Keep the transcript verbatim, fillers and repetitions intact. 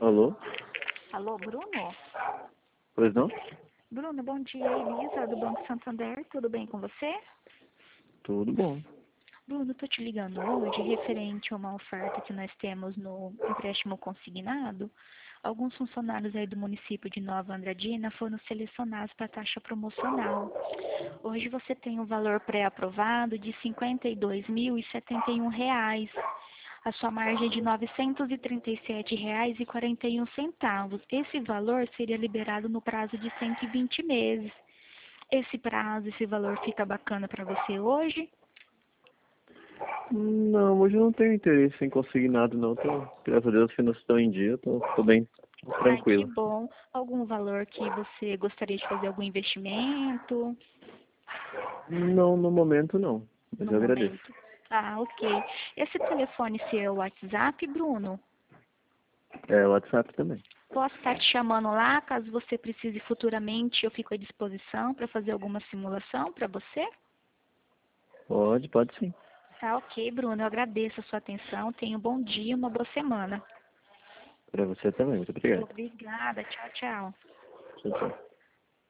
Alô? Alô, Bruno? Pois não? Bruno, bom dia. Elisa, do Banco Santander. Tudo bem com você? Tudo bom. Bruno, estou te ligando hoje referente a uma oferta que nós temos no empréstimo consignado. Alguns funcionários aí do município de Nova Andradina foram selecionados para a taxa promocional. Hoje você tem um valor pré-aprovado de cinquenta e dois mil e setenta e um reais. A sua margem é de novecentos e trinta e sete reais e quarenta e um centavos. Esse valor seria liberado no prazo de cento e vinte meses. Esse prazo, esse valor fica bacana para você hoje? Não, hoje eu não tenho interesse em conseguir nada, não. Tô, graças a Deus, as finanças estão em dia, tô, tô bem Ai, que tranquilo. bom. Algum valor que você gostaria de fazer algum investimento? Não, no momento não, mas No eu agradeço. momento. Ah, ok. Esse telefone seu é o WhatsApp, Bruno? É, o WhatsApp também. Posso estar te chamando lá, caso você precise futuramente, eu fico à disposição para fazer alguma simulação para você? Pode, pode sim. Tá, ok, Bruno. Eu agradeço a sua atenção. Tenha um bom dia, uma boa semana. Pra você também, muito obrigado. Obrigada. Tchau, tchau. Tchau, tchau.